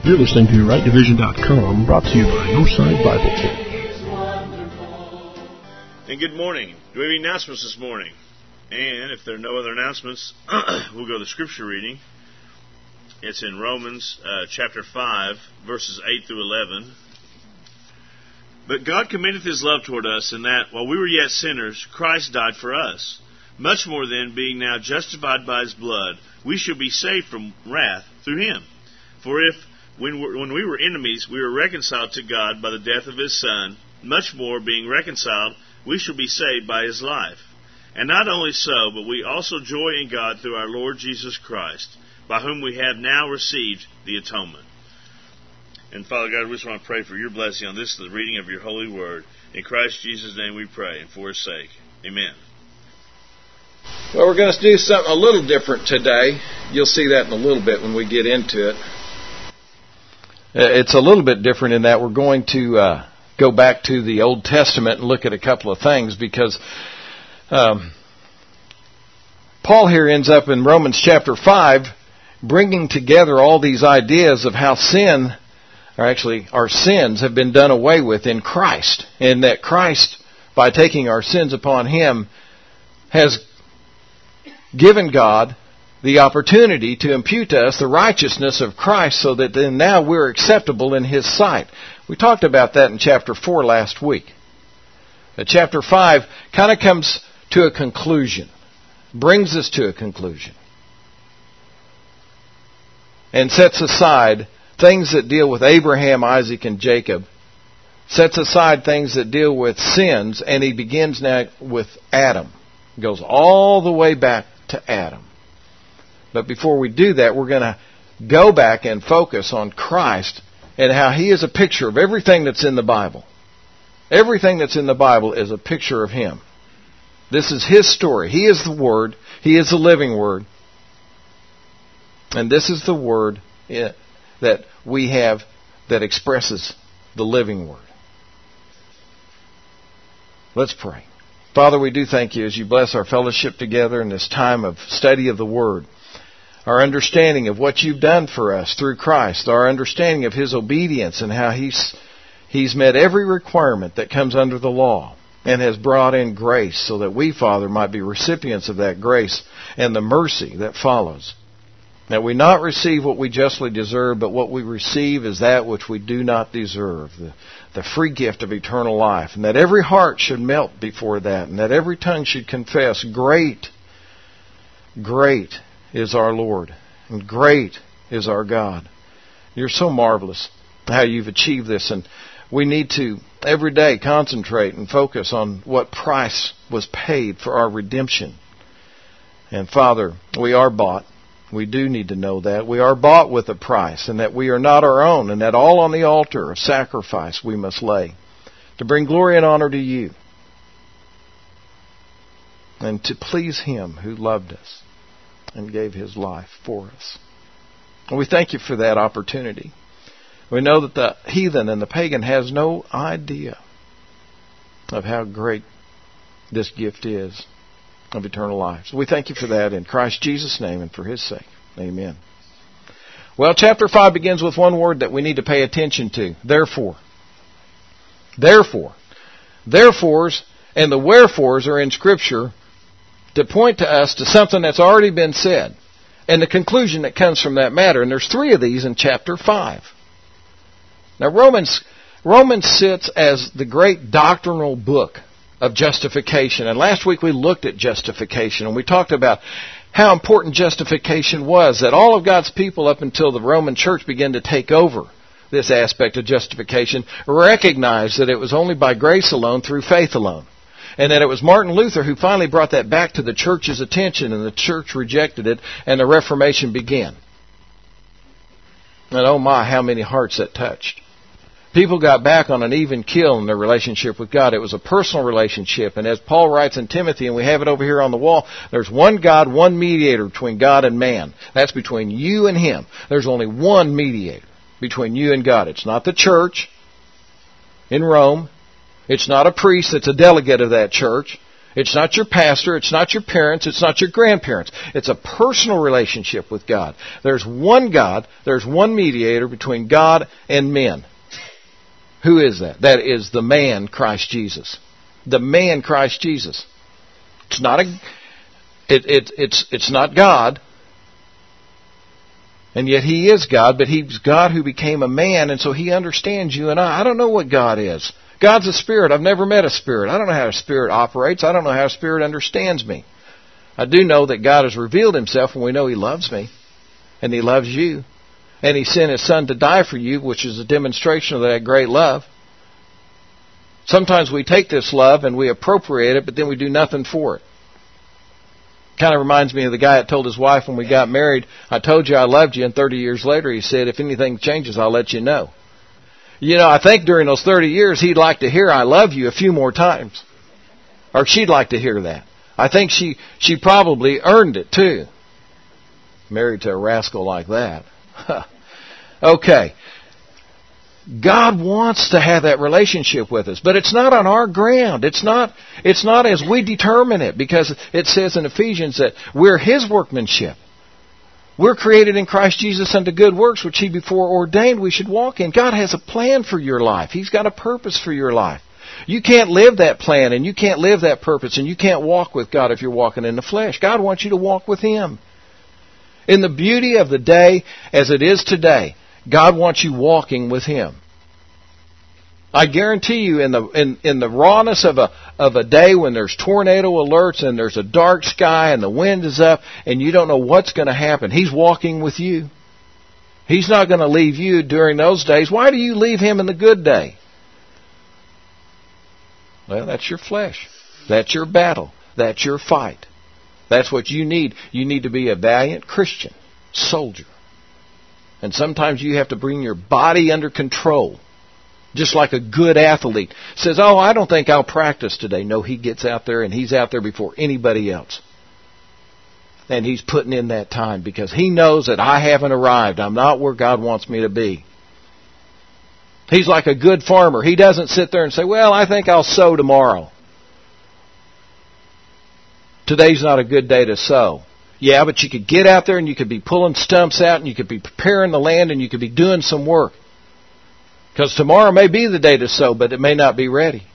You're listening to RightDivision.com, brought to you by Northside Bible Church. And good morning. Do we have any announcements this morning? And if there are no other announcements, we'll go to the scripture reading. It's in Romans chapter 5, verses 8 through 11. But God commendeth his love toward us, in that, while we were yet sinners, Christ died for us. Much more then, being now justified by his blood, we shall be saved from wrath through him. For if, when we were enemies, we were reconciled to God by the death of his Son, much more, being reconciled, we shall be saved by his life. And not only so, but we also joy in God through our Lord Jesus Christ, by whom we have now received the atonement. And Father God, we just want to pray for your blessing on this, the reading of your holy word. In Christ Jesus' name we pray, and for his sake. Amen. Well, we're going to do something a little different today. You'll see that in a little bit when we get into it. It's a little bit different in that we're going to go back to the Old Testament and look at a couple of things, because Paul here ends up in Romans chapter 5 bringing together all these ideas of how sin, or actually our sins, have been done away with in Christ, and that Christ, by taking our sins upon him, has given God the opportunity to impute to us the righteousness of Christ, so that then now we're acceptable in his sight. We talked about that in chapter 4 last week. Chapter 5 kind of comes to a conclusion, brings us to a conclusion, and sets aside things that deal with Abraham, Isaac, and Jacob, sets aside things that deal with sins, and he begins now with Adam. He goes all the way back to Adam. But before we do that, we're going to go back and focus on Christ and how he is a picture of everything that's in the Bible. Everything that's in the Bible is a picture of him. This is his story. He is the Word. He is the living Word. And this is the Word that we have that expresses the living Word. Let's pray. Father, we do thank you as you bless our fellowship together in this time of study of the Word. Our understanding of what you've done for us through Christ, our understanding of his obedience and how he's met every requirement that comes under the law and has brought in grace, so that we, Father, might be recipients of that grace and the mercy that follows. That we not receive what we justly deserve, but what we receive is that which we do not deserve, the free gift of eternal life. And that every heart should melt before that, and that every tongue should confess, great, great is our Lord, and great is our God. You're so marvelous how you've achieved this, and we need to every day concentrate and focus on what price was paid for our redemption. And Father, we are bought. We do need to know that. We are bought with a price, and that we are not our own, and that all on the altar of sacrifice we must lay to bring glory and honor to you and to please him who loved us and gave his life for us. And we thank you for that opportunity. We know that the heathen and the pagan has no idea of how great this gift is of eternal life. So we thank you for that in Christ Jesus' name and for his sake. Amen. Well, chapter 5 begins with one word that we need to pay attention to. Therefore. Therefore. Therefores and the wherefores are in Scripture to point to us to something that's already been said, and the conclusion that comes from that matter. And there's 3 of these in chapter 5. Now, Romans sits as the great doctrinal book of justification. And last week we looked at justification, and we talked about how important justification was, that all of God's people up until the Roman Church began to take over this aspect of justification, recognized that it was only by grace alone, through faith alone. And that it was Martin Luther who finally brought that back to the church's attention, and the church rejected it, and the Reformation began. And oh my, how many hearts that touched. People got back on an even keel in their relationship with God. It was a personal relationship. And as Paul writes in Timothy, and we have it over here on the wall, there's one God, one mediator between God and man. That's between you and him. There's only one mediator between you and God. It's not the church in Rome. It's not a priest that's a delegate of that church. It's not your pastor. It's not your parents. It's not your grandparents. It's a personal relationship with God. There's one God. There's one mediator between God and men. Who is that? That is the man, Christ Jesus. The man, Christ Jesus. It's not it's not God. And yet He is God, but He's God who became a man, and so He understands you and I. I don't know what God is. God's a spirit. I've never met a spirit. I don't know how a spirit operates. I don't know how a spirit understands me. I do know that God has revealed Himself, and we know He loves me, and He loves you. And He sent His Son to die for you, which is a demonstration of that great love. Sometimes we take this love and we appropriate it, but then we do nothing for it. Kind of reminds me of the guy that told his wife when we got married, I told you I loved you, and 30 years later he said, if anything changes, I'll let you know. You know, I think during those 30 years he'd like to hear I love you a few more times. Or she'd like to hear that. I think she probably earned it too. Married to a rascal like that. Okay. God wants to have that relationship with us, but it's not on our ground. It's not as we determine it, because it says in Ephesians that we're His workmanship. We're created in Christ Jesus unto good works, which He before ordained we should walk in. God has a plan for your life. He's got a purpose for your life. You can't live that plan, and you can't live that purpose, and you can't walk with God if you're walking in the flesh. God wants you to walk with Him. In the beauty of the day as it is today, God wants you walking with Him. I guarantee you, in the rawness of a day when there's tornado alerts and there's a dark sky and the wind is up and you don't know what's going to happen, He's walking with you. He's not going to leave you during those days. Why do you leave Him in the good day? Well, that's your flesh. That's your battle. That's your fight. That's what you need. You need to be a valiant Christian soldier. And sometimes you have to bring your body under control. Just like a good athlete says, oh, I don't think I'll practice today. No, he gets out there and he's out there before anybody else. And he's putting in that time because he knows that I haven't arrived. I'm not where God wants me to be. He's like a good farmer. He doesn't sit there and say, well, I think I'll sow tomorrow. Today's not a good day to sow. Yeah, but you could get out there and you could be pulling stumps out and you could be preparing the land and you could be doing some work. Because tomorrow may be the day to sow, but it may not be ready.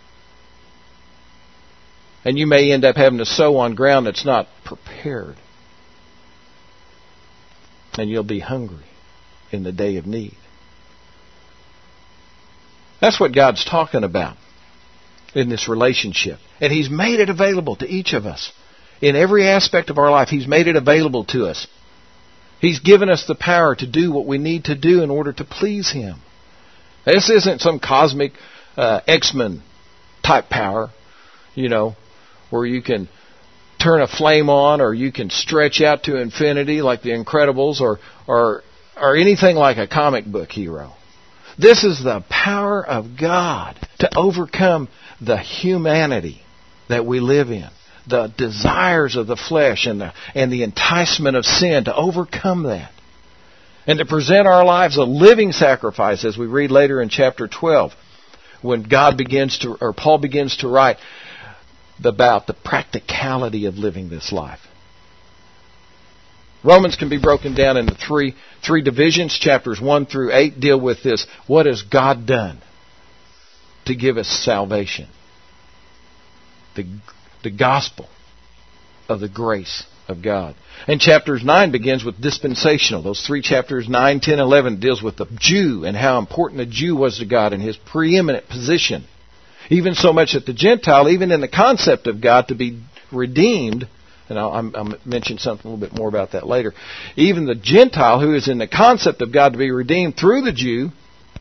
And you may end up having to sow on ground that's not prepared. And you'll be hungry in the day of need. That's what God's talking about in this relationship. And He's made it available to each of us. In every aspect of our life, He's made it available to us. He's given us the power to do what we need to do in order to please Him. This isn't some cosmic X-Men type power, where you can turn a flame on or you can stretch out to infinity like the Incredibles or anything like a comic book hero. This is the power of God to overcome the humanity that we live in, the desires of the flesh and the enticement of sin, to overcome that. And to present our lives a living sacrifice, as we read later in chapter 12, when Paul begins to write about the practicality of living this life. Romans can be broken down into three divisions. Chapters 1 through 8 deal with this. What has God done to give us salvation? The gospel of the grace of God. And chapters 9 begins with dispensational. Those 3 chapters, 9, 10, 11, deals with the Jew and how important the Jew was to God and his preeminent position. Even so much that the Gentile, even in the concept of God to be redeemed, and I'll mention something a little bit more about that later, even the Gentile who is in the concept of God to be redeemed through the Jew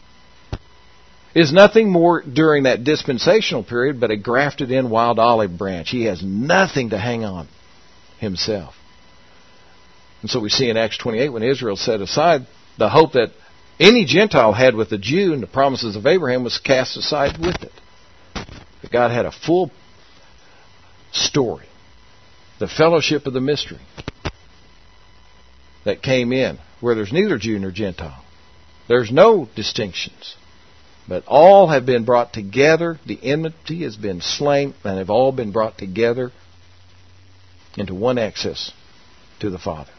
is nothing more during that dispensational period but a grafted in wild olive branch. He has nothing to hang on himself. And so we see in Acts 28 when Israel set aside the hope that any Gentile had with the Jew and the promises of Abraham was cast aside with it. But God had a full story, the fellowship of the mystery that came in where there's neither Jew nor Gentile. There's no distinctions. But all have been brought together. The enmity has been slain, and have all been brought together into one access to the Father.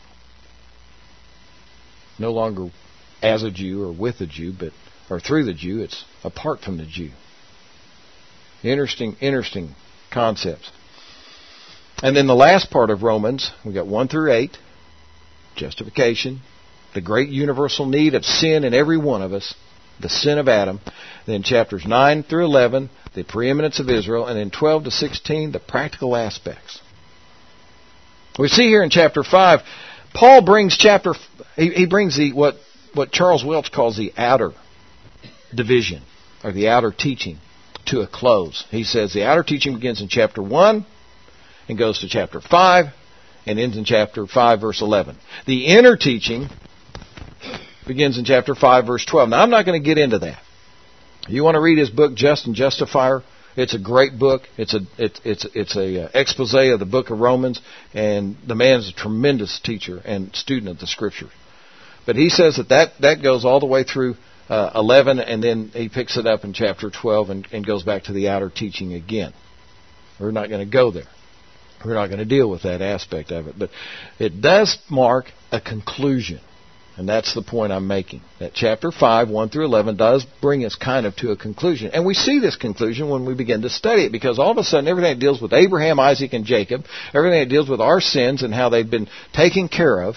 No longer as a Jew or with a Jew, or through the Jew. It's apart from the Jew. Interesting concepts. And then the last part of Romans, we got 1 through 8, justification, the great universal need of sin in every one of us, the sin of Adam. Then chapters 9 through 11, the preeminence of Israel, and then 12 to 16, the practical aspects. We see here in chapter 5, Paul brings he brings what Charles Welch calls the outer division, or the outer teaching, to a close. He says the outer teaching begins in chapter 1 and goes to chapter 5 and ends in chapter 5, verse 11. The inner teaching begins in chapter 5, verse 12. Now, I'm not going to get into that. You want to read his book, Just and Justifier? It's a great book. It's a expose of the book of Romans, and the man is a tremendous teacher and student of the Scripture. But he says that goes all the way through 11, and then he picks it up in chapter 12 and goes back to the outer teaching again. We're not going to go there. We're not going to deal with that aspect of it. But it does mark a conclusion. And that's the point I'm making. That chapter 5, 1 through 11, does bring us kind of to a conclusion. And we see this conclusion when we begin to study it, because all of a sudden everything that deals with Abraham, Isaac, and Jacob, everything that deals with our sins and how they've been taken care of,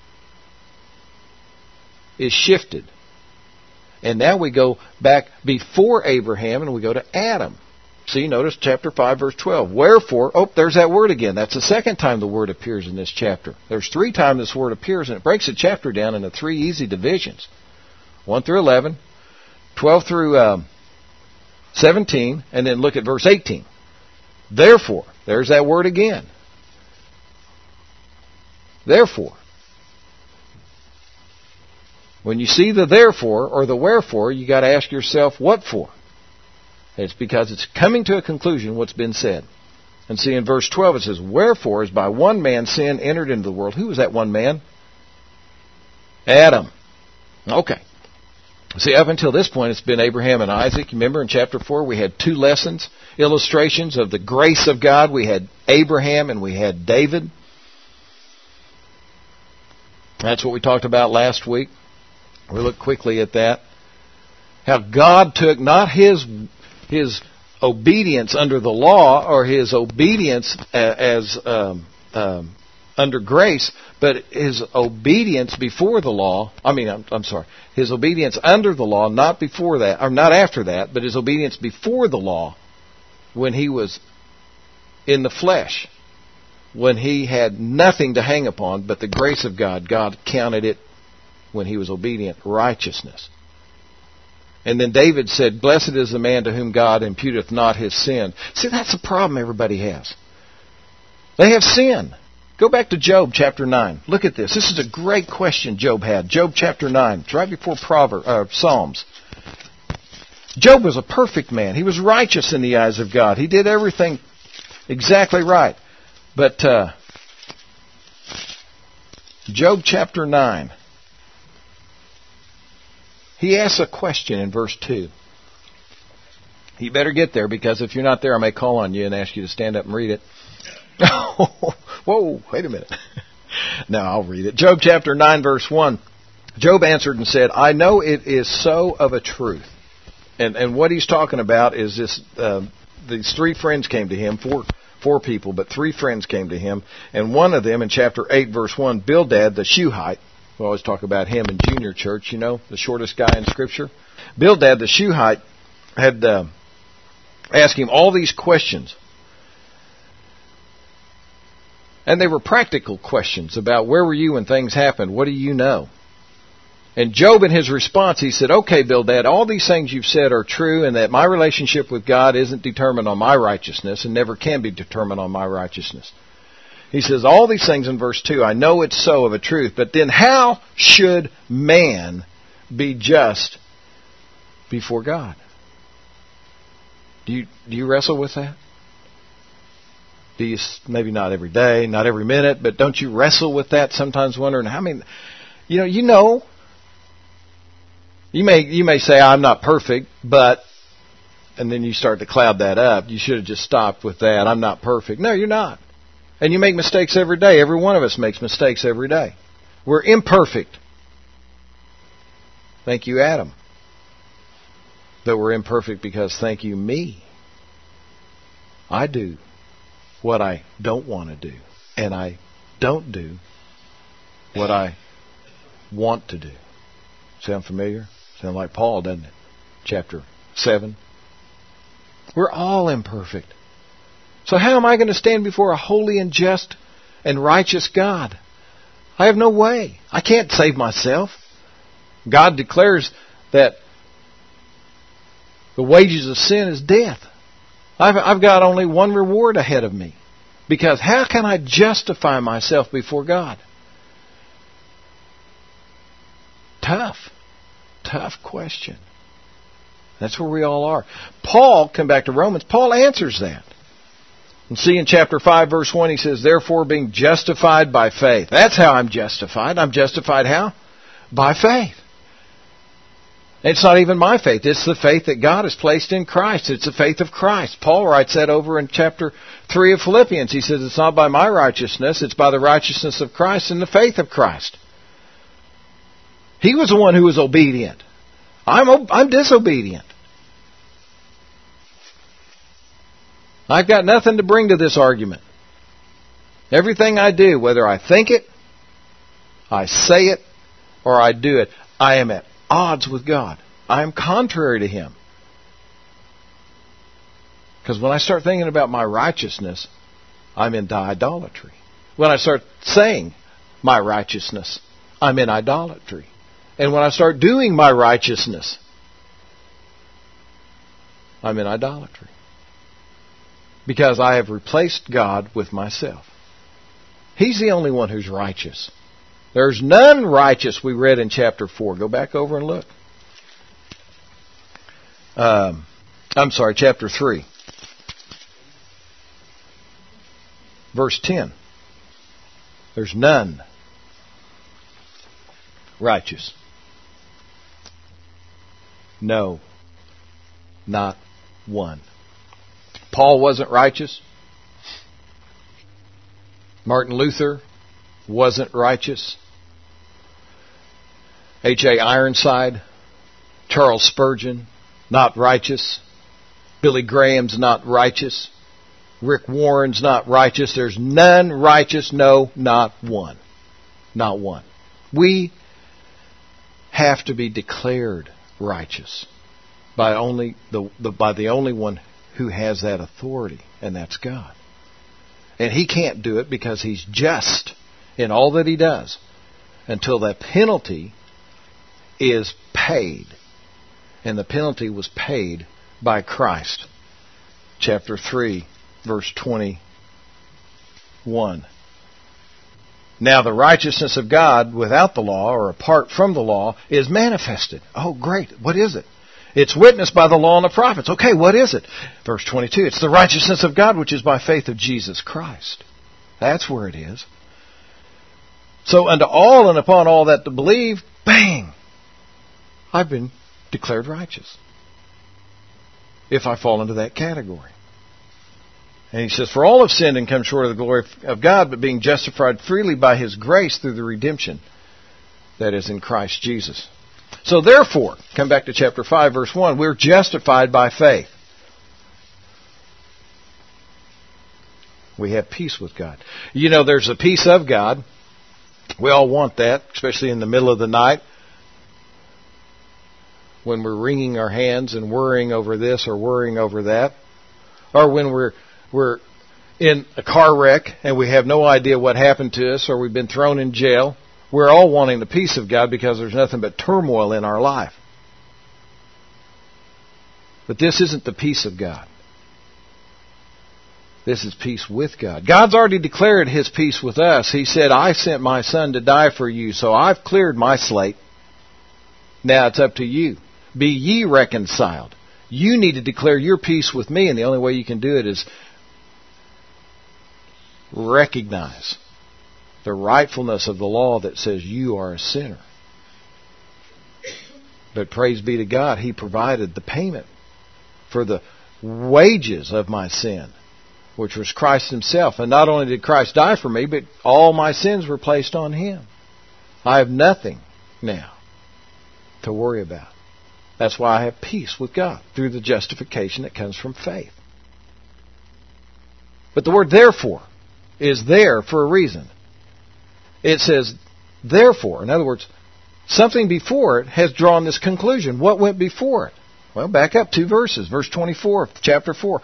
is shifted. And now we go back before Abraham and we go to Adam. See, notice chapter 5, verse 12. Wherefore, there's that word again. That's the second time the word appears in this chapter. There's 3 times this word appears, and it breaks the chapter down into 3 easy divisions. 1 through 11, 12 through 17, and then look at verse 18. Therefore, there's that word again. Therefore. When you see the therefore or the wherefore, you got to ask yourself, what for? It's because it's coming to a conclusion what's been said. And see, in verse 12 it says, wherefore is by one man sin entered into the world. Who was that one man? Adam. Okay. See, up until this point it's been Abraham and Isaac. Remember in chapter 4 we had 2 lessons, illustrations of the grace of God. We had Abraham and we had David. That's what we talked about last week. We looked quickly at that. How God took not his obedience under the law or his obedience as under grace, but his obedience before the law. His obedience under the law, not before that, or not after that, but his obedience before the law, when he was in the flesh, when he had nothing to hang upon but the grace of God. God counted it, when he was obedient, righteousness. And then David said, blessed is the man to whom God imputeth not his sin. See, that's the problem everybody has. They have sin. Go back to Job chapter 9. Look at this. This is a great question Job had. Job chapter 9. It's right before Psalms. Job was a perfect man. He was righteous in the eyes of God. He did everything exactly right. But Job chapter 9. He asks a question in verse 2. You better get there, because if you're not there, I may call on you and ask you to stand up and read it. Whoa, wait a minute. No, I'll read it. Job chapter 9, verse 1. Job answered and said, I know it is so of a truth. And what he's talking about is this. These 3 friends came to him, four people, but 3 friends came to him. And one of them, in chapter 8, verse 1, Bildad the Shuhite. We always talk about him in junior church, the shortest guy in Scripture. Bildad the Shuhite had asked him all these questions. And they were practical questions about where were you when things happened? What do you know? And Job, in his response, he said, okay, Bildad, all these things you've said are true, and that my relationship with God isn't determined on my righteousness and never can be determined on my righteousness. He says all these things in verse 2, I know it's so of a truth, but then how should man be just before God? Do you wrestle with that? Do you, maybe not every day, not every minute, but don't you wrestle with that sometimes, wondering how many, You may say, I'm not perfect, but, and then you start to cloud that up. You should have just stopped with that. I'm not perfect. No, you're not. And you make mistakes every day. Every one of us makes mistakes every day. We're imperfect. Thank you, Adam. That we're imperfect because thank you, me. I do what I don't want to do. And I don't do what I want to do. Sound familiar? Sound like Paul, doesn't it? Chapter 7. We're all imperfect. So how am I going to stand before a holy and just and righteous God? I have no way. I can't save myself. God declares that the wages of sin is death. I've got only one reward ahead of me. Because how can I justify myself before God? Tough question. That's where we all are. Paul, come back to Romans, Paul answers that. And see in chapter 5, verse 1, he says, therefore being justified by faith. That's how I'm justified. I'm justified how? By faith. It's not even my faith. It's the faith that God has placed in Christ. It's the faith of Christ. Paul writes that over in chapter 3 of Philippians. He says, it's not by my righteousness, it's by the righteousness of Christ and the faith of Christ. He was the one who was obedient. I'm disobedient. I've got nothing to bring to this argument. Everything I do, whether I think it, I say it, or I do it, I am at odds with God. I am contrary to Him. Because when I start thinking about my righteousness, I'm into idolatry. When I start saying my righteousness, I'm in idolatry. And when I start doing my righteousness, I'm in idolatry. Because I have replaced God with myself. He's the only one who's righteous. There's none righteous, we read in chapter 4. Go back over and look. Chapter 3. Verse 10. There's none righteous. No, not one. Paul wasn't righteous. Martin Luther wasn't righteous. H.A. Ironside, Charles Spurgeon, not righteous. Billy Graham's not righteous. Rick Warren's not righteous. There's none righteous. No, not one. Not one. We have to be declared righteous by the only one who has that authority, and that's God. And He can't do it because He's just in all that He does until that penalty is paid. And the penalty was paid by Christ. Chapter 3, verse 21. Now the righteousness of God without the law, or apart from the law, is manifested. Oh, great. What is it? It's witnessed by the law and the prophets. Okay, what is it? Verse 22. It's the righteousness of God which is by faith of Jesus Christ. That's where it is. So unto all and upon all that to believe, bang! I've been declared righteous. If I fall into that category. And he says, for all have sinned and come short of the glory of God, but being justified freely by His grace through the redemption that is in Christ Jesus. So therefore, come back to chapter 5, verse 1, we're justified by faith. We have peace with God. You know, there's a peace of God. We all want that, especially in the middle of the night, when we're wringing our hands and worrying over this or worrying over that, or when we're in a car wreck and we have no idea what happened to us, or we've been thrown in jail. We're all wanting the peace of God because there's nothing but turmoil in our life. But this isn't the peace of God. This is peace with God. God's already declared His peace with us. He said, I sent my Son to die for you, so I've cleared my slate. Now it's up to you. Be ye reconciled. You need to declare your peace with me, and the only way you can do it is recognize the rightfulness of the law that says you are a sinner. But praise be to God, He provided the payment for the wages of my sin, which was Christ Himself. And not only did Christ die for me, but all my sins were placed on Him. I have nothing now to worry about. That's why I have peace with God through the justification that comes from faith. But the word therefore is there for a reason. It says therefore. In other words, something before it has drawn this conclusion. What went before it? Well, back up 2 verses. Verse 24 of chapter 4.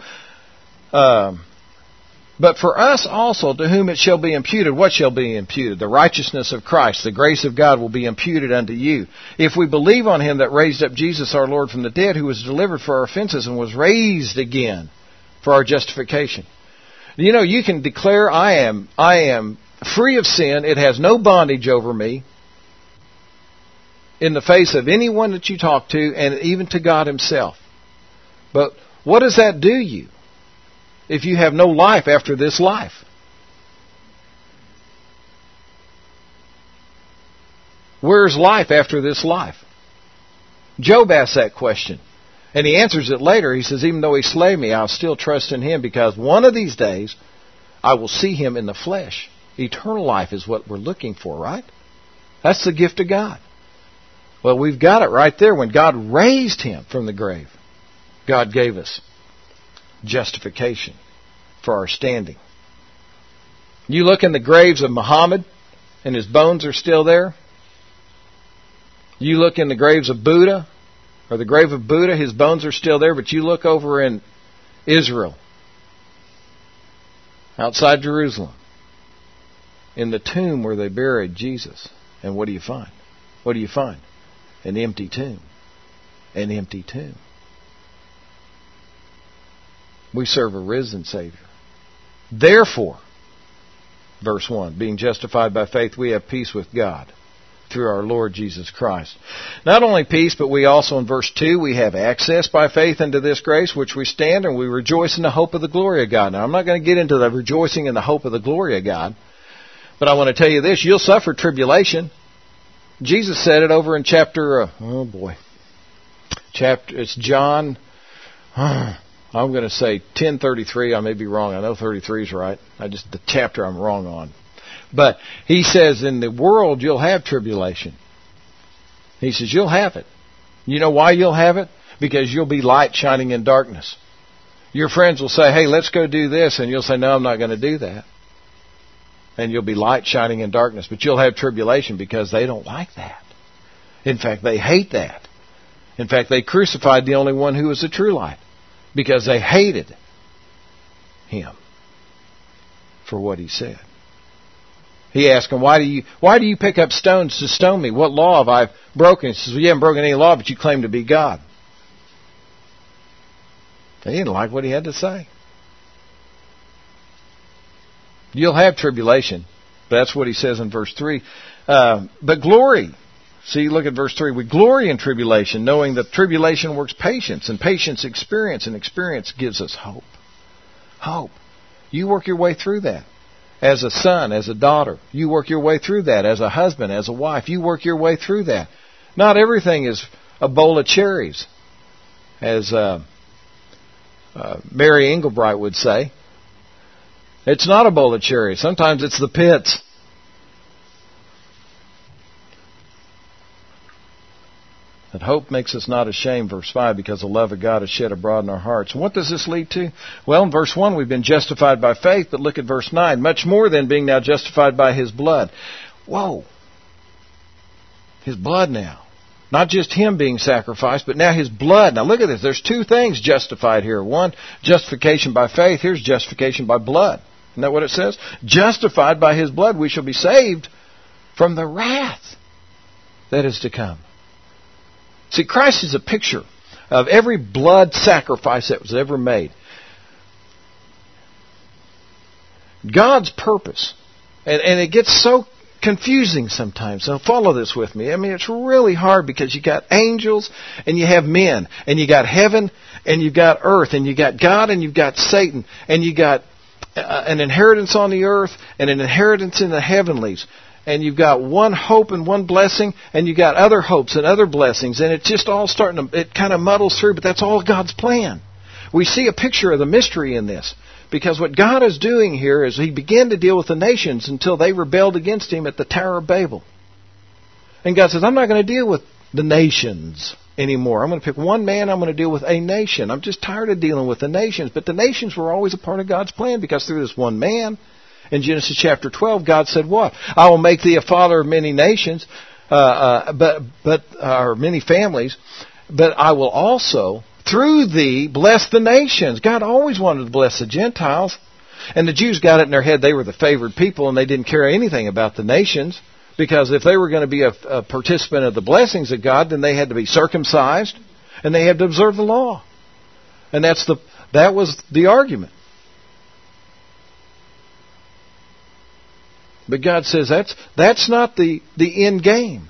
But for us also, to whom it shall be imputed, what shall be imputed? The righteousness of Christ, the grace of God will be imputed unto you. If we believe on Him that raised up Jesus our Lord from the dead, who was delivered for our offenses and was raised again for our justification. You know, you can declare, I am free of sin. It has no bondage over me, in the face of anyone that you talk to, and even to God Himself. But what does that do you if you have no life after this life? Where's life after this life? Job asks that question. And he answers it later. He says, even though He slay me, I'll still trust in Him, because one of these days I will see Him in the flesh. Eternal life is what we're looking for, right? That's the gift of God. Well, we've got it right there. When God raised Him from the grave, God gave us justification for our standing. You look in the graves of Muhammad, and his bones are still there. You look in the graves of Buddha, or the grave of Buddha, his bones are still there. But you look over in Israel, outside Jerusalem, in the tomb where they buried Jesus, and what do you find? What do you find? An empty tomb. An empty tomb. We serve a risen Savior. Therefore, verse 1, being justified by faith, we have peace with God through our Lord Jesus Christ. Not only peace, but we also, in verse 2, we have access by faith into this grace, which we stand, and we rejoice in the hope of the glory of God. Now, I'm not going to get into the rejoicing in the hope of the glory of God, but I want to tell you this: you'll suffer tribulation. Jesus said it over in chapter, it's John, I'm going to say 10:33. I may be wrong. I know 33 is right. The chapter I'm wrong on. But He says, in the world you'll have tribulation. He says, you'll have it. You know why you'll have it? Because you'll be light shining in darkness. Your friends will say, hey, let's go do this. And you'll say, no, I'm not going to do that. And you'll be light shining in darkness. But you'll have tribulation because they don't like that. In fact, they hate that. In fact, they crucified the only one who was the true light, because they hated Him for what He said. He asked them, why do you pick up stones to stone me? What law have I broken? He says, well, you haven't broken any law, but you claim to be God. They didn't like what He had to say. You'll have tribulation. That's what He says in verse 3. But glory. See, look at verse 3. We glory in tribulation, knowing that tribulation works patience, and patience experience, and experience gives us hope. Hope. You work your way through that. As a son, as a daughter, you work your way through that. As a husband, as a wife, you work your way through that. Not everything is a bowl of cherries, as Mary Engelbright would say. It's not a bowl of cherries. Sometimes it's the pits. That hope makes us not ashamed, verse 5, because the love of God is shed abroad in our hearts. And what does this lead to? Well, in verse 1, we've been justified by faith, but look at verse 9. Much more than being now justified by His blood. Whoa. His blood now. Not just Him being sacrificed, but now His blood. Now look at this. There's two things justified here. One, justification by faith. Here's justification by blood. Isn't that what it says? Justified by His blood, we shall be saved from the wrath that is to come. See, Christ is a picture of every blood sacrifice that was ever made. God's purpose, and it gets so confusing sometimes. So follow this with me. I mean, it's really hard because you got angels and you have men, and you got heaven and you got earth, and you got God and you've got Satan, and you got an inheritance on the earth and an inheritance in the heavenlies. and you've got one hope and one blessing, and you've got other hopes and other blessings, and it's just all starting to, it kind of muddles through, but that's all God's plan. We see a picture of the mystery in this, because what God is doing here is He began to deal with the nations until they rebelled against Him at the Tower of Babel. And God says, I'm not going to deal with the nations anymore. I'm going to pick one man, I'm going to deal with a nation. I'm just tired of dealing with the nations. But the nations were always a part of God's plan, because through this one man, in Genesis chapter 12, God said what? I will make thee a father of many nations, or many families, but I will also, through thee, bless the nations. God always wanted to bless the Gentiles. And the Jews got it in their head they were the favored people, and they didn't care anything about the nations, because if they were going to be a participant of the blessings of God, then they had to be circumcised, and they had to observe the law. And that was the argument. But God says that's not the end game.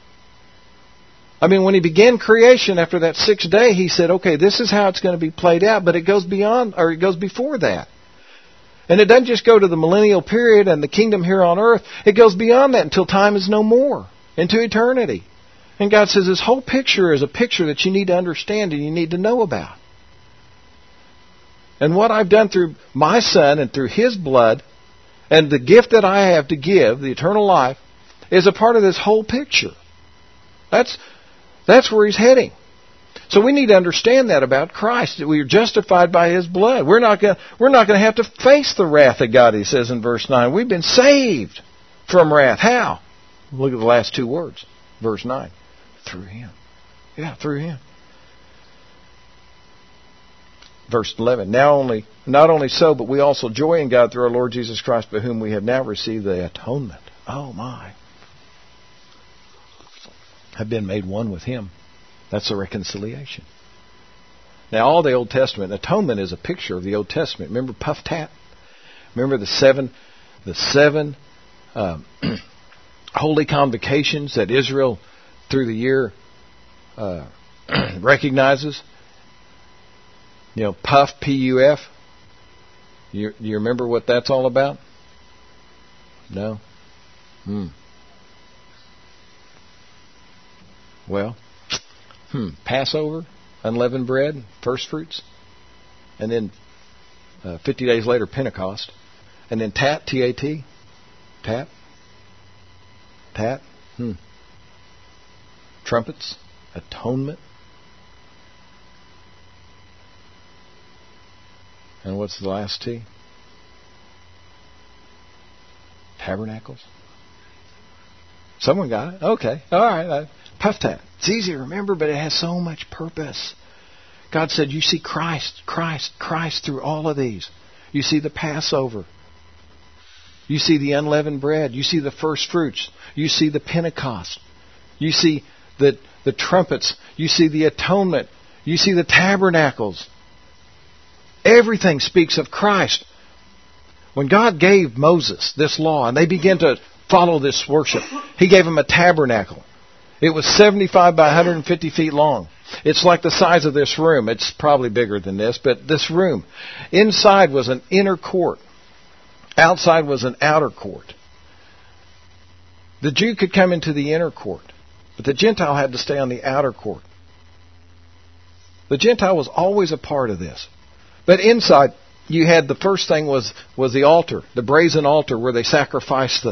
I mean, when He began creation after that sixth day, He said, okay, this is how it's going to be played out, but it goes beyond, or it goes before that. And it doesn't just go to the millennial period and the kingdom here on earth. It goes beyond that until time is no more, into eternity. And God says this whole picture is a picture that you need to understand and you need to know about. And what I've done through my Son and through His blood, and the gift that I have to give, the eternal life, is a part of this whole picture. That's where He's heading. So we need to understand that about Christ, that we are justified by His blood. We're not going to have to face the wrath of God, He says in verse 9. We've been saved from wrath. How? Look at the last two words. Verse 9. Through Him. Yeah, through Him. Verse 11. Not only so, but we also joy in God through our Lord Jesus Christ, by whom we have now received the atonement. Oh my. Have been made one with Him. That's a reconciliation. Now, all the Old Testament, atonement is a picture of the Old Testament. Remember Puff Tat? Remember the seven holy convocations that Israel, through the year, recognizes? You know, Puff, P-U-F. You remember what that's all about? No? Well, Passover, unleavened bread, first fruits, and then 50 days later, Pentecost, and then Tat, T-A-T, Tat, trumpets, atonement. And what's the last T? Tabernacles. Someone got it? Okay. All right. Puff Tat. It's easy to remember, but it has so much purpose. God said, you see Christ through all of these. You see the Passover. You see the unleavened bread. You see the first fruits. You see the Pentecost. You see the trumpets. You see the atonement. You see the tabernacles. Everything speaks of Christ. When God gave Moses this law, and they began to follow this worship, He gave them a tabernacle. It was 75 by 150 feet long. It's like the size of this room. It's probably bigger than this, but this room. Inside was an inner court. Outside was an outer court. The Jew could come into the inner court, but the Gentile had to stay on the outer court. The Gentile was always a part of this. But inside, you had the first thing was the altar, the brazen altar where they sacrificed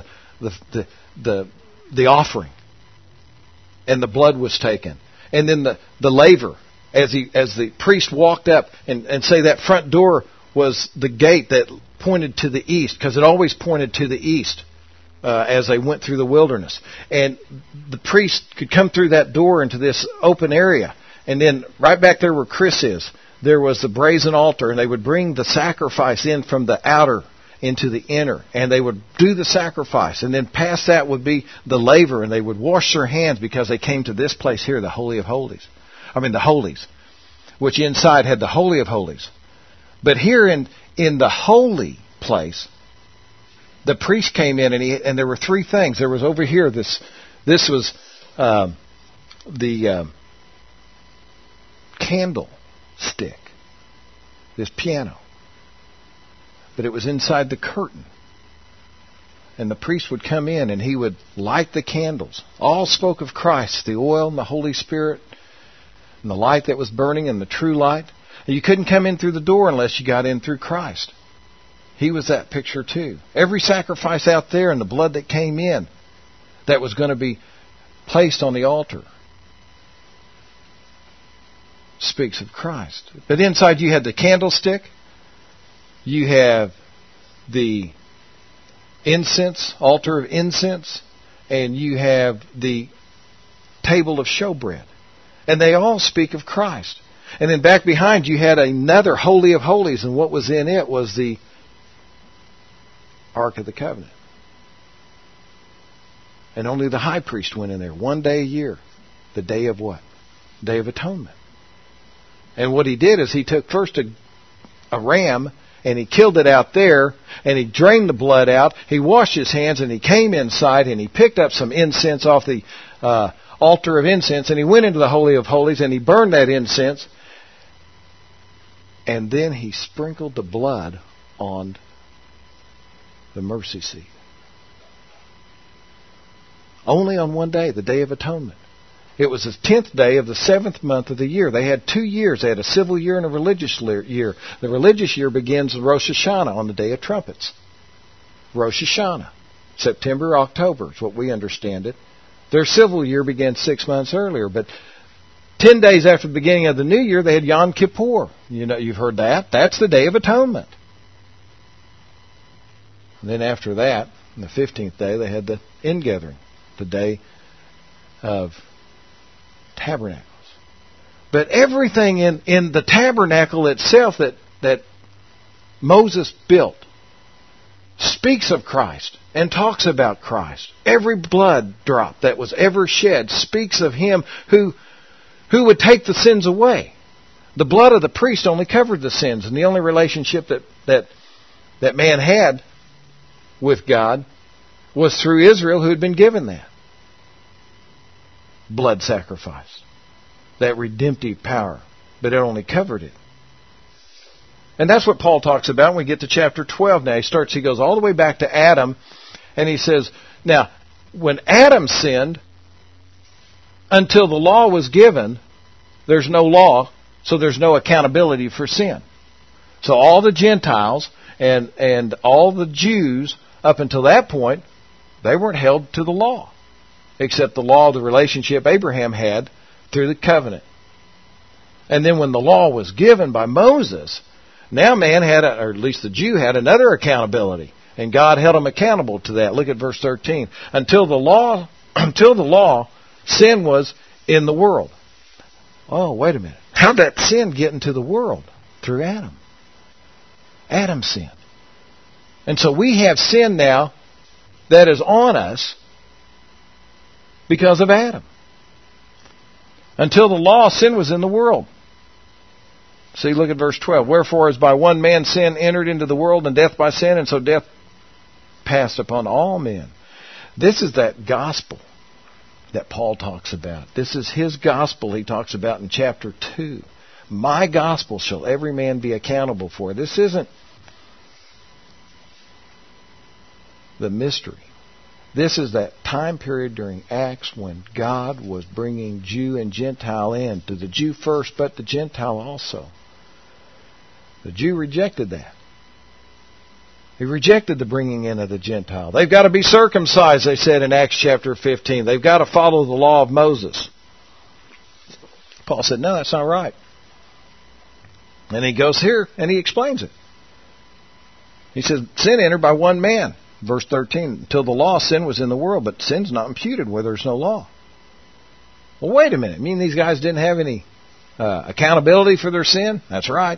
the offering. And the blood was taken. And then the laver, as the priest walked up and say that front door was the gate that pointed to the east, because it always pointed to the east as they went through the wilderness. And the priest could come through that door into this open area. And then right back there where Chris is, there was the brazen altar, and they would bring the sacrifice in from the outer into the inner, and they would do the sacrifice, and then past that would be the laver, and they would wash their hands because they came to this place here, the Holy of Holies. The Holies, which inside had the Holy of Holies. But here in the holy place, the priest came in, and there were three things. There was over here, this was the candlestick, this piano. But it was inside the curtain. and the priest would come in and he would light the candles. All spoke of Christ, the oil and the Holy Spirit and the light that was burning and the true light. And you couldn't come in through the door unless you got in through Christ. He was that picture too. Every sacrifice out there and the blood that came in that was going to be placed on the altar speaks of Christ. But inside you had the candlestick, you have the incense, altar of incense, and you have the table of showbread. And they all speak of Christ. And then back behind you had another Holy of Holies, and what was in it was the Ark of the Covenant. And only the high priest went in there one day a year. The day of what? Day of Atonement. And what he did is he took first a ram and he killed it out there and he drained the blood out. He washed his hands and he came inside and he picked up some incense off the altar of incense and he went into the Holy of Holies and he burned that incense. And then he sprinkled the blood on the mercy seat. Only on one day, the Day of Atonement. It was the 10th day of the 7th month of the year. They had 2 years. They had a civil year and a religious year. The religious year begins with Rosh Hashanah on the Day of Trumpets. Rosh Hashanah. September, October is what we understand it. Their civil year began 6 months earlier. But 10 days after the beginning of the new year, they had Yom Kippur. You know, you've heard that. That's the Day of Atonement. And then after that, on the 15th day, they had the ingathering, the Day of Tabernacles. But everything in the tabernacle itself that Moses built speaks of Christ and talks about Christ. Every blood drop that was ever shed speaks of Him who would take the sins away. The blood of the priest only covered the sins, and the only relationship that man had with God was through Israel, who had been given that blood sacrifice, that redemptive power, but it only covered it. And that's what Paul talks about when we get to chapter 12 now. He goes all the way back to Adam, and he says, now, when Adam sinned, until the law was given, there's no law, so there's no accountability for sin. So all the Gentiles and all the Jews, up until that point, they weren't held to the law, except the law of the relationship Abraham had through the covenant. And then when the law was given by Moses, now man had, or at least the Jew had, another accountability. And God held him accountable to that. Look at verse 13. Until the law, sin was in the world. Oh, wait a minute. How did that sin get into the world? Through Adam. Adam sinned. And so we have sin now that is on us because of Adam. Until the law, sin was in the world. See, look at verse 12. Wherefore, as by one man sin entered into the world, and death by sin, and so death passed upon all men. This is that gospel that Paul talks about. This is his gospel he talks about in chapter 2. My gospel shall every man be accountable for. This isn't the mystery. This is that time period during Acts when God was bringing Jew and Gentile in. To the Jew first, but the Gentile also. The Jew rejected that. He rejected the bringing in of the Gentile. They've got to be circumcised, they said in Acts chapter 15. They've got to follow the law of Moses. Paul said, no, that's not right. And he goes here and he explains it. He says, sin entered by one man. Verse 13, until the law, sin was in the world, but sin's not imputed where there's no law. Well, wait a minute. You mean these guys didn't have any accountability for their sin? That's right.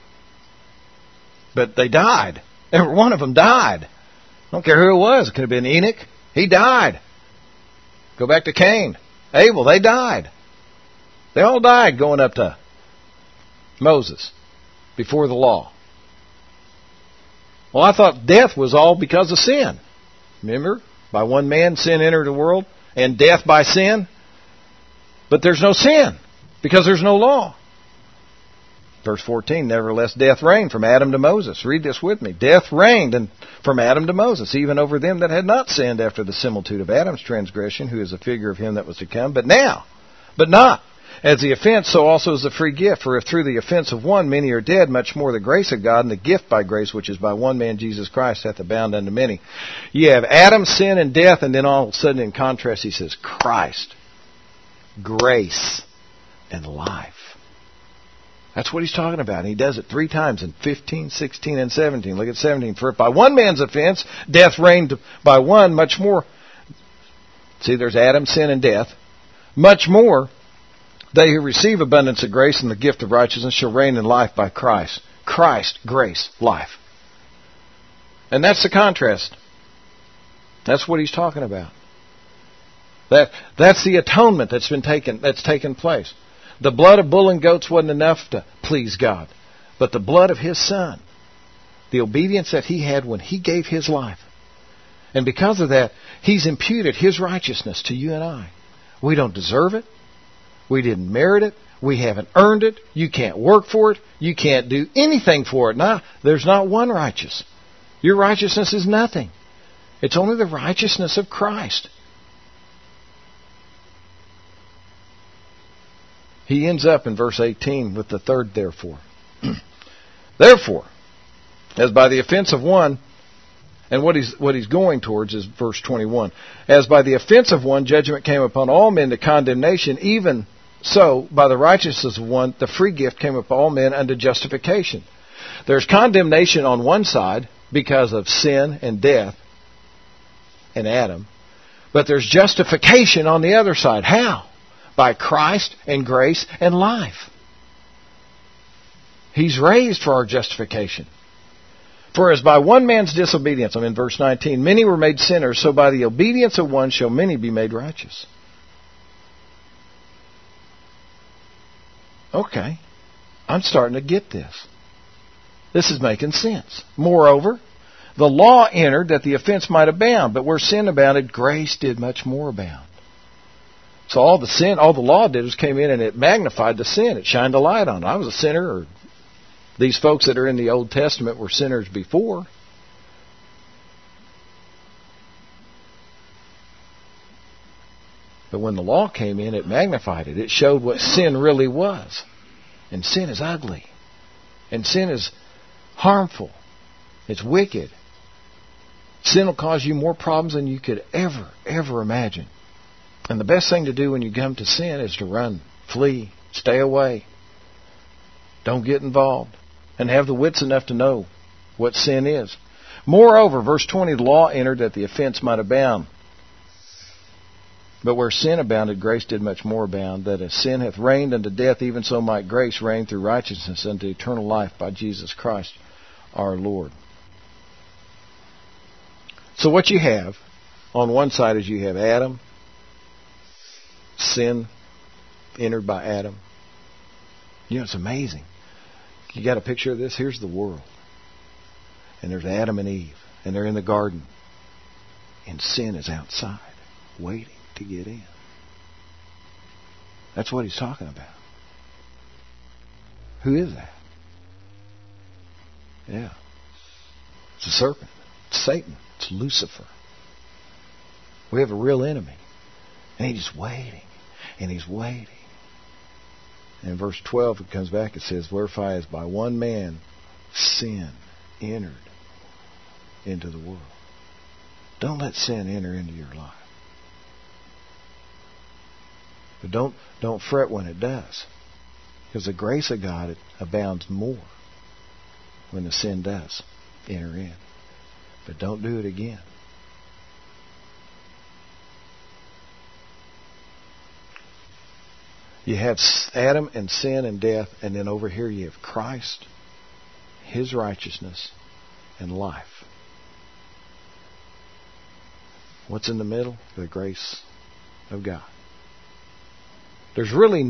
But they died. Every one of them died. I don't care who it was. It could have been Enoch. He died. Go back to Cain. Abel, they died. They all died going up to Moses before the law. Well, I thought death was all because of sin. Remember? By one man, sin entered the world, and death by sin. But there's no sin, because there's no law. Verse 14, nevertheless death reigned from Adam to Moses. Read this with me. Death reigned from Adam to Moses, even over them that had not sinned after the similitude of Adam's transgression, who is a figure of him that was to come. But not. As the offense, so also is the free gift. For if through the offense of one many are dead, much more the grace of God and the gift by grace, which is by one man, Jesus Christ, hath abounded unto many. You have Adam, sin, and death, and then all of a sudden in contrast he says Christ, grace, and life. That's what he's talking about. And he does it 3 times in 15, 16, and 17. Look at 17. For if by one man's offense death reigned by one, much more. See, there's Adam, sin, and death. Much more, they who receive abundance of grace and the gift of righteousness shall reign in life by Christ. Christ, grace, life. And that's the contrast. That's what he's talking about. That's the atonement that's taken place. The blood of bull and goats wasn't enough to please God. But the blood of His Son, the obedience that He had when He gave His life. And because of that, He's imputed His righteousness to you and I. We don't deserve it. We didn't merit it. We haven't earned it. You can't work for it. You can't do anything for it. There's not one righteous. Your righteousness is nothing. It's only the righteousness of Christ. He ends up in verse 18 with the third therefore. Therefore, as by the offense of one, and what he's going towards is verse 21. As by the offense of one, judgment came upon all men to condemnation, even so, by the righteousness of one, the free gift came upon all men unto justification. There's condemnation on one side because of sin and death and Adam. But there's justification on the other side. How? By Christ and grace and life. He's raised for our justification. For as by one man's disobedience, I'm in verse 19, many were made sinners, so by the obedience of one shall many be made righteous. Okay, I'm starting to get this. This is making sense. Moreover, the law entered that the offense might abound, but where sin abounded, grace did much more abound. So all the law did was came in and it magnified the sin. It shined a light on it. I was a sinner, or these folks that are in the Old Testament were sinners before. But when the law came in, it magnified it. It showed what sin really was. And sin is ugly. And sin is harmful. It's wicked. Sin will cause you more problems than you could ever imagine. And the best thing to do when you come to sin is to run, flee, stay away. Don't get involved. And have the wits enough to know what sin is. Moreover, verse 20, the law entered that the offense might abound. But where sin abounded, grace did much more abound, that as sin hath reigned unto death, even so might grace reign through righteousness unto eternal life by Jesus Christ our Lord. So what you have, on one side is you have Adam, sin entered by Adam. You know, it's amazing. You got a picture of this? Here's the world. And there's Adam and Eve. And they're in the garden. And sin is outside, waiting to get in. That's what he's talking about. Who is that? Yeah. It's a serpent. It's Satan. It's Lucifer. We have a real enemy. And he's just waiting. And he's waiting. And in verse 12 it comes back, it says, wherefore as by one man sin entered into the world. Don't let sin enter into your life. But don't fret when it does. Because the grace of God, it abounds more when the sin does enter in. But don't do it again. You have Adam and sin and death, and then over here you have Christ, His righteousness, and life. What's in the middle? The grace of God. There's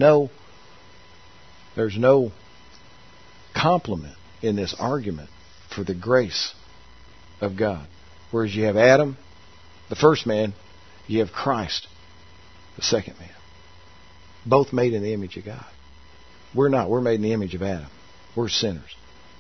no compliment in this argument for the grace of God. Whereas you have Adam, the first man, you have Christ, the second man. Both made in the image of God. We're not. We're made in the image of Adam. We're sinners.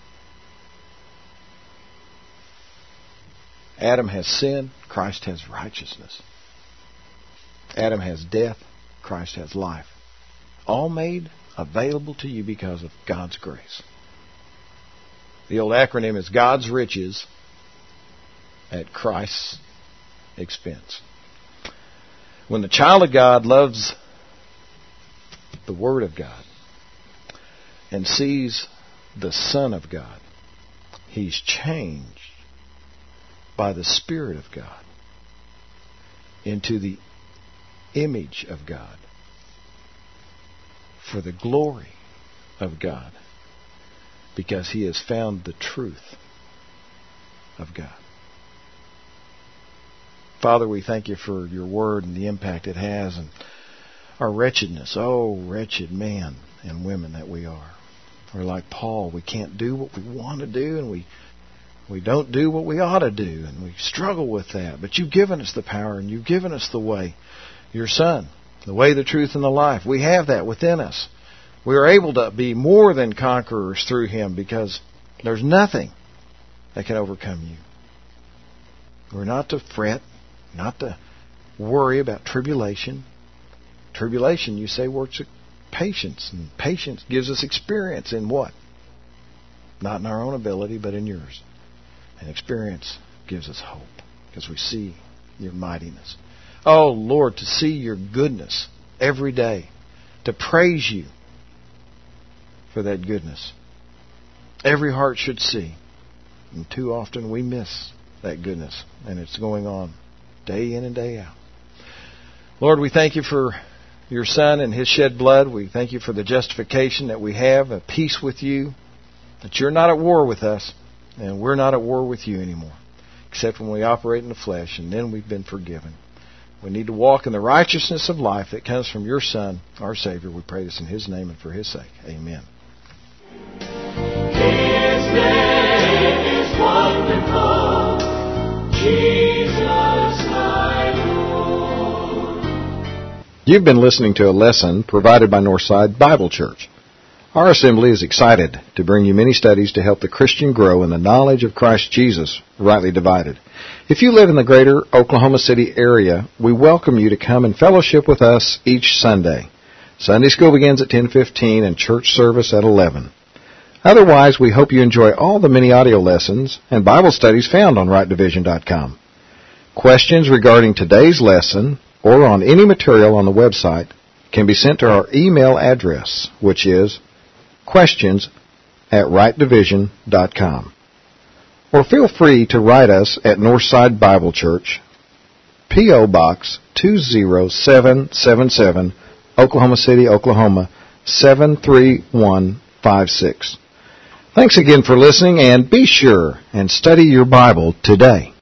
Adam has sin, Christ has righteousness. Adam has death, Christ has life. All made available to you because of God's grace. The old acronym is God's riches at Christ's expense. When the child of God loves the Word of God and sees the Son of God, he's changed by the Spirit of God into the image of God for the glory of God, because he has found the truth of God. Father, we thank you for your word and the impact it has and our wretchedness. Oh, wretched man and women that we are. We're like Paul. We can't do what we want to do, and we don't do what we ought to do, and we struggle with that. But you've given us the power, and you've given us the way. Your Son, the way, the truth, and the life. We have that within us. We are able to be more than conquerors through Him, because there's nothing that can overcome you. We're not to fret, not to worry about tribulation. Tribulation, you say, works with patience, and patience gives us experience in what? Not in our own ability, but in yours. And experience gives us hope, because we see your mightiness. Oh, Lord, to see your goodness every day, to praise you for that goodness. Every heart should see. And too often we miss that goodness, and it's going on day in and day out. Lord, we thank you for your Son and His shed blood. We thank you for the justification that we have, a peace with you, that you're not at war with us, and we're not at war with you anymore, except when we operate in the flesh, and then we've been forgiven. We need to walk in the righteousness of life that comes from your Son, our Savior. We pray this in His name and for His sake. Amen. His name is wonderful, Jesus my Lord. You've been listening to a lesson provided by Northside Bible Church. Our assembly is excited to bring you many studies to help the Christian grow in the knowledge of Christ Jesus, rightly divided. If you live in the greater Oklahoma City area, we welcome you to come and fellowship with us each Sunday. Sunday school begins at 10:15 and church service at 11. Otherwise, we hope you enjoy all the many audio lessons and Bible studies found on rightdivision.com. Questions regarding today's lesson or on any material on the website can be sent to our email address, which is questions@rightdivision.com. Or feel free to write us at Northside Bible Church, P.O. Box 20777, Oklahoma City, Oklahoma 73156. Thanks again for listening, and be sure and study your Bible today.